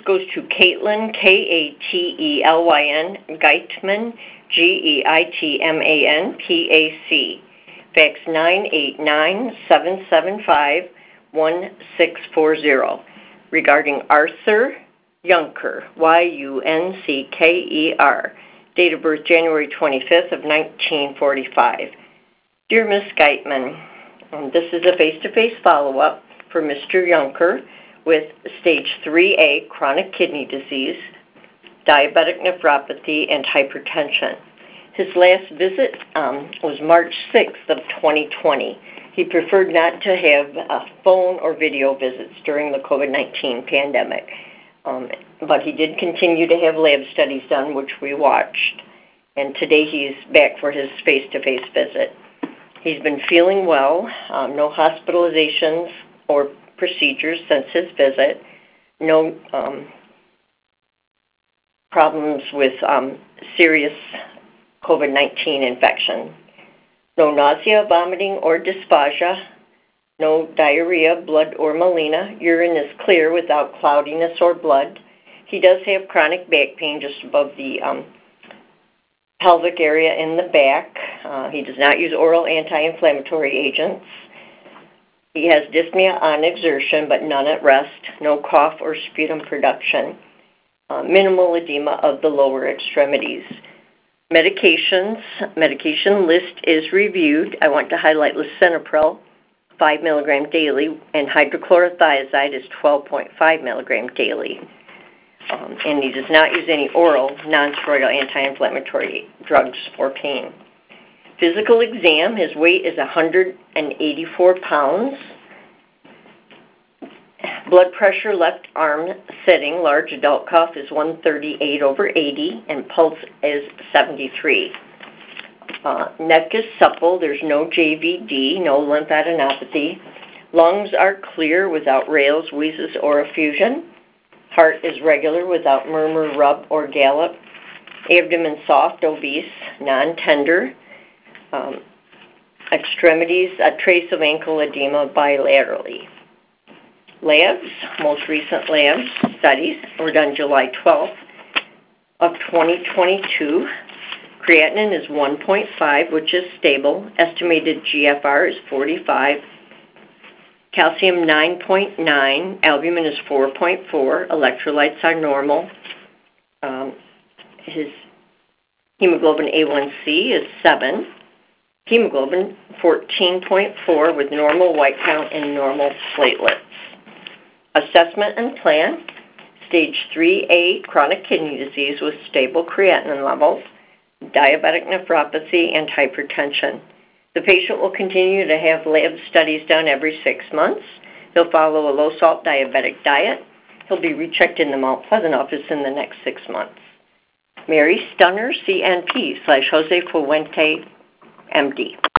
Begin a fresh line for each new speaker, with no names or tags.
goes to Caitlin, K-A-T-E-L-Y-N, Geitman, Geitman, P-A-C. Fax 989-775-1640. Regarding Arthur Yunker, Y-U-N-C-K-E-R. Date of birth January 25th of 1945. Dear Ms. Geitman, this is a face-to-face follow-up for Mr. Yunker with stage 3A chronic kidney disease, diabetic nephropathy, and hypertension. His last visit was March 6th of 2020. He preferred not to have phone or video visits during the COVID-19 pandemic, but he did continue to have lab studies done, which we watched. And today he's back for his face-to-face visit. He's been feeling well, no hospitalizations or procedures since his visit, no problems with serious COVID-19 infection, no nausea, vomiting, or dysphagia, no diarrhea, blood, or melena. Urine is clear without cloudiness or blood. He does have chronic back pain just above the pelvic area in the back. He does not use oral anti-inflammatory agents. He has dyspnea on exertion, but none at rest, no cough or sputum production, minimal edema of the lower extremities. Medication list is reviewed. I want to highlight lisinopril, 5 milligram daily, and hydrochlorothiazide is 12.5 milligram daily. And he does not use any oral non-steroidal anti-inflammatory drugs for pain. Physical exam, his weight is 184 pounds. Blood pressure, left arm sitting, large adult cuff is 138/80, and pulse is 73. Neck is supple, there's no JVD, no lymphadenopathy. Lungs are clear without rales, wheezes, or effusion. Heart is regular without murmur, rub, or gallop. Abdomen soft, obese, non-tender. Extremities, a trace of ankle edema bilaterally. Labs, most recent labs studies were done July 12th of 2022. Creatinine is 1.5, which is stable. Estimated GFR is 45. Calcium 9.9. Albumin is 4.4. Electrolytes are normal. His hemoglobin A1C is 7. Hemoglobin 14.4 with normal white count and normal platelets. Assessment and plan. Stage 3A chronic kidney disease with stable creatinine levels, diabetic nephropathy, and hypertension. The patient will continue to have lab studies done every 6 months. He'll follow a low-salt diabetic diet. He'll be rechecked in the Mount Pleasant office in the next 6 months. Mary Stunner, CNP /Jose Fuente, MD.